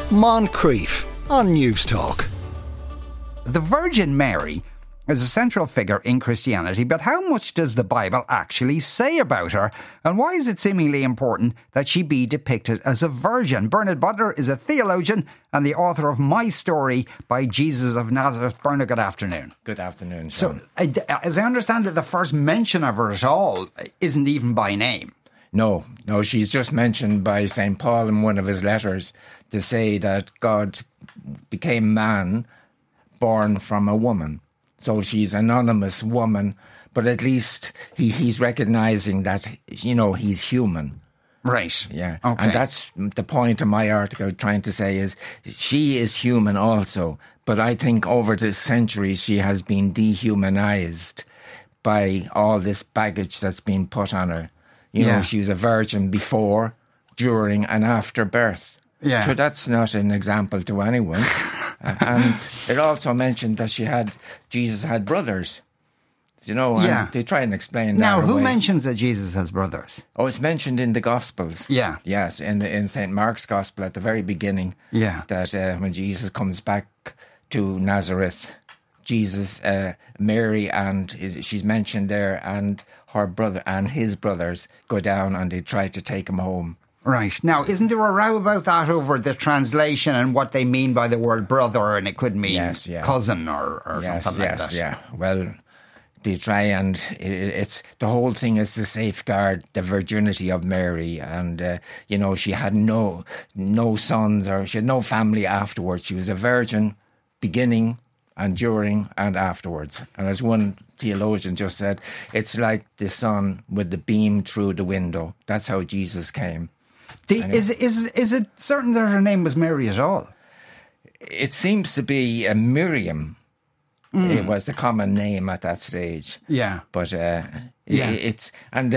Moncrief on News Talk. The Virgin Mary is a central figure in Christianity, but how much does the Bible actually say about her? And why is it seemingly important that she be depicted as a virgin? Bernard Butler is a theologian and the author of My Story by Jesus of Nazareth. Bernard, good afternoon. Good afternoon, Sean. So, as I understand it, the first mention of her at all isn't even by name. No, she's just mentioned by St. Paul in one of his letters to say that God became man born from a woman. So she's an anonymous woman, but at least he's recognising that, he's human. Right. Yeah. Okay. And that's the point of my article trying to say is she is human also. But I think over the centuries she has been dehumanised by all this baggage that's been put on her. She was a virgin before, during and after birth. Yeah. So that's not an example to anyone. And it also mentioned that Jesus had brothers. And they try and explain that. Now, who away. mentions that Jesus has brothers? Oh, it's mentioned in the Gospels. Yeah. Yes, in St. Mark's Gospel at the very beginning. Yeah. That when Jesus comes back to Nazareth, Mary she's mentioned there, and her brother and his brothers go down and they try to take him home. Right. Now, isn't there a row about that over the translation and what they mean by the word brother, and it could mean cousin or something like that? Yeah. Well, they try and it's the whole thing is to safeguard the virginity of Mary, and she had no sons, or she had no family afterwards. She was a virgin beginning and during and afterwards. And as one theologian just said, it's like the sun with the beam through the window. That's how Jesus came. Is it certain that her name was Mary at all? It seems to be Miriam. It was the common name at that stage. Yeah. But it's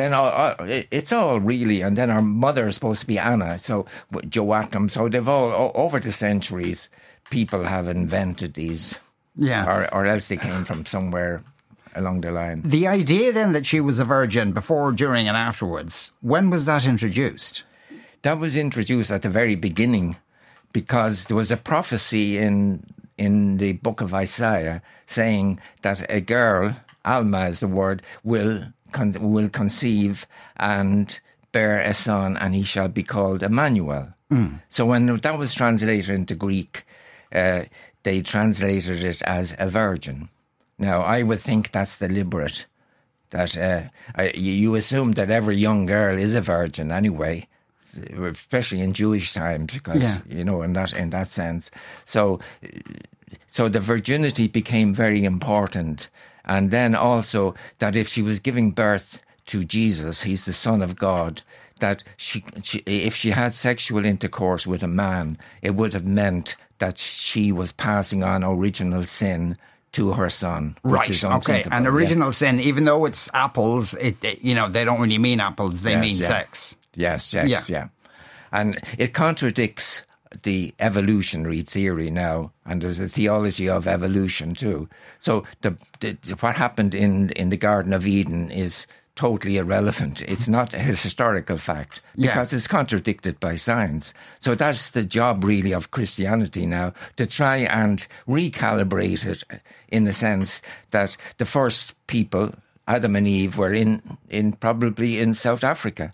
all really, and then her mother is supposed to be Anna, so Joachim. So they've all, over the centuries, people have invented these. Yeah. Or else they came from somewhere along the line. The idea then that she was a virgin before, during and afterwards, when was that introduced? That was introduced at the very beginning, because there was a prophecy in the book of Isaiah saying that a girl, Alma is the word, will conceive and bear a son, and he shall be called Emmanuel. So when that was translated into Greek, they translated it as a virgin. Now, I would think that's deliberate, that you assume that every young girl is a virgin anyway, especially in Jewish times, because, in that sense. So the virginity became very important. And then also that if she was giving birth to Jesus, he's the Son of God, that if she had sexual intercourse with a man, it would have meant that she was passing on original sin to her son. Right, okay. And original sin, even though it's apples, they don't really mean apples, they mean sex. Yes. And it contradicts the evolutionary theory now, and there's a theology of evolution too. So what happened in the Garden of Eden is totally irrelevant. It's not a historical fact because it's contradicted by science. So that's the job really of Christianity now, to try and recalibrate it in the sense that the first people, Adam and Eve, were probably in South Africa.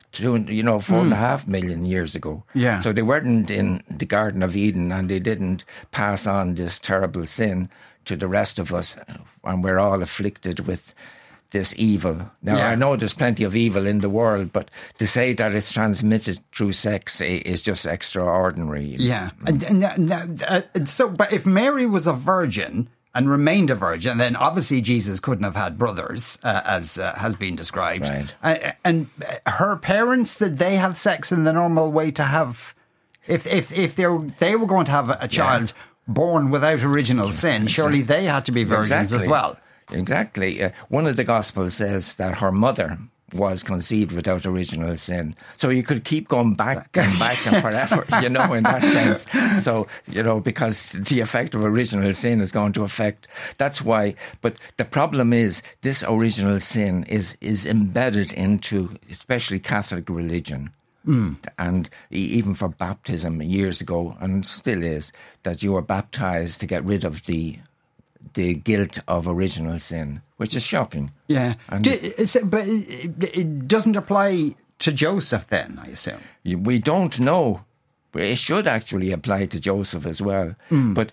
4.5 million years ago. Yeah. So they weren't in the Garden of Eden, and they didn't pass on this terrible sin to the rest of us, and we're all afflicted with this evil. Now, I know there's plenty of evil in the world, but to say that it's transmitted through sex is just extraordinary. Yeah. But if Mary was a virgin and remained a virgin, then obviously Jesus couldn't have had brothers, as has been described. Right. And her parents, did they have sex in the normal way to have... If they were going to have a child born without original sin, surely they had to be virgins as well. Exactly. One of the Gospels says that her mother was conceived without original sin. So you could keep going back and forever, in that sense. So, because the effect of original sin is going to affect, that's why. But the problem is this original sin is embedded into especially Catholic religion. And even for baptism years ago, and still is, that you are baptized to get rid of the guilt of original sin, which is shocking. Yeah. But it doesn't apply to Joseph then, I assume? We don't know. It should actually apply to Joseph as well. But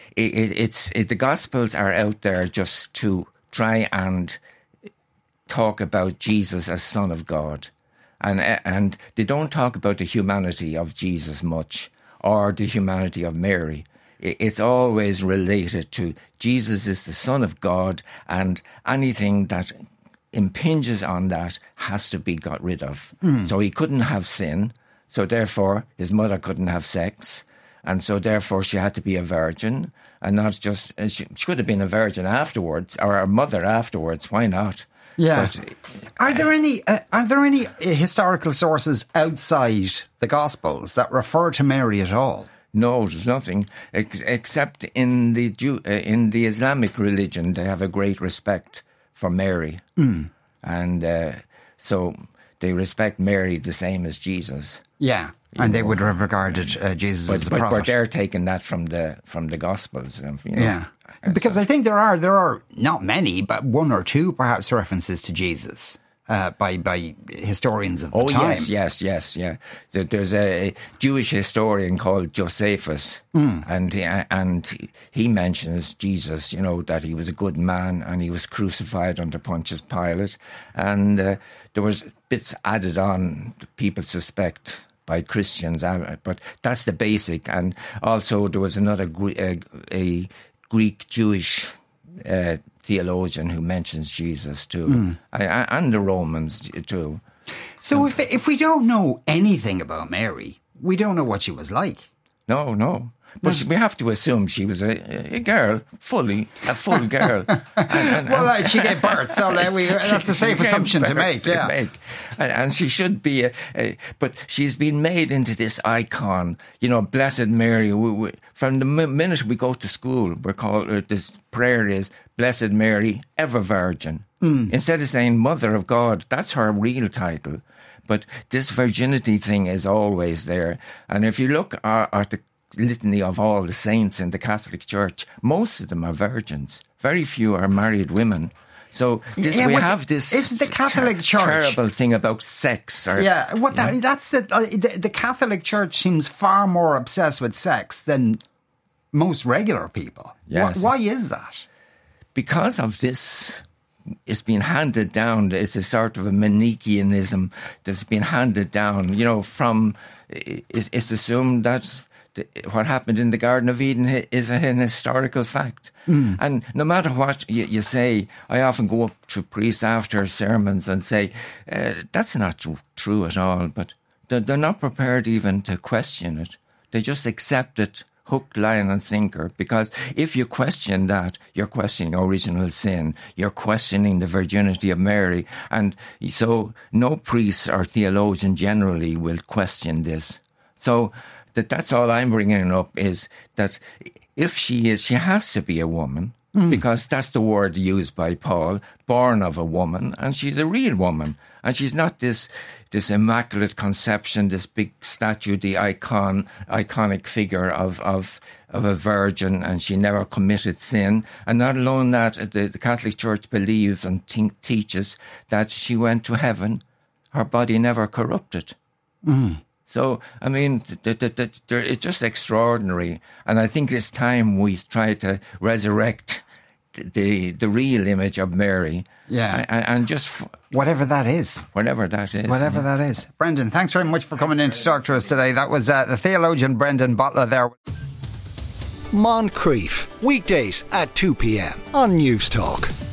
the Gospels are out there just to try and talk about Jesus as Son of God. And they don't talk about the humanity of Jesus much, or the humanity of Mary. It's always related to Jesus is the Son of God, and anything that impinges on that has to be got rid of. So he couldn't have sin, so therefore his mother couldn't have sex, and so therefore she had to be a virgin, and not just, she could have been a virgin afterwards, or a mother afterwards, why not? Yeah. But, are there any historical sources outside the Gospels that refer to Mary at all? No, there's nothing except in the Islamic religion. They have a great respect for Mary, and so they respect Mary the same as Jesus. Yeah, and they would have regarded Jesus as a prophet. But they're taking that from the Gospels. Yeah. Because I think there are not many, but one or two perhaps references to Jesus by historians of the time. Yes. There's a Jewish historian called Josephus, and he mentions Jesus, that he was a good man and he was crucified under Pontius Pilate, and there was bits added on people suspect by Christians, but that's the basic. And also there was another a Greek Jewish theologian who mentions Jesus too, and the Romans too. So if we don't know anything about Mary, we don't know what she was like. No. But we have to assume she was a girl, a full girl. Well, she gave birth, so that's a safe assumption to make. Yeah. And she should be, but she's been made into this icon. Blessed Mary. From the minute we go to school, we're called. This prayer is Blessed Mary, ever Virgin. Instead of saying Mother of God, that's her real title. But this virginity thing is always there. And if you look at the litany of all the saints in the Catholic Church, most of them are virgins. Very few are married women. So have this is the Catholic Church terrible thing about sex. That's the Catholic Church seems far more obsessed with sex than most regular people. Yes. Why is that? Because of this. It's been handed down. It's a sort of a Manichaeanism that's been handed down. From it's assumed that what happened in the Garden of Eden is an historical fact. And no matter what you say, I often go up to priests after sermons and say, that's not true at all. But they're not prepared even to question it. They just accept it, hook, line and sinker. Because if you question that, you're questioning original sin. You're questioning the virginity of Mary. And so no priest or theologian generally will question this. So that's all I'm bringing up, is that if she has to be a woman, because that's the word used by Paul, born of a woman, and she's a real woman. And she's not this immaculate conception, this big statue, the iconic figure of a virgin, and she never committed sin. And not alone that, the Catholic Church believes and teaches that she went to heaven, her body never corrupted. So, I mean, it's just extraordinary. And I think it's time we try to resurrect the real image of Mary. Yeah. And just... Whatever that is. Whatever that is. Brendan, thanks very much for coming in to talk to us today. That was the theologian Brendan Butler there. Moncrief, weekdays at 2 p.m. on News Talk.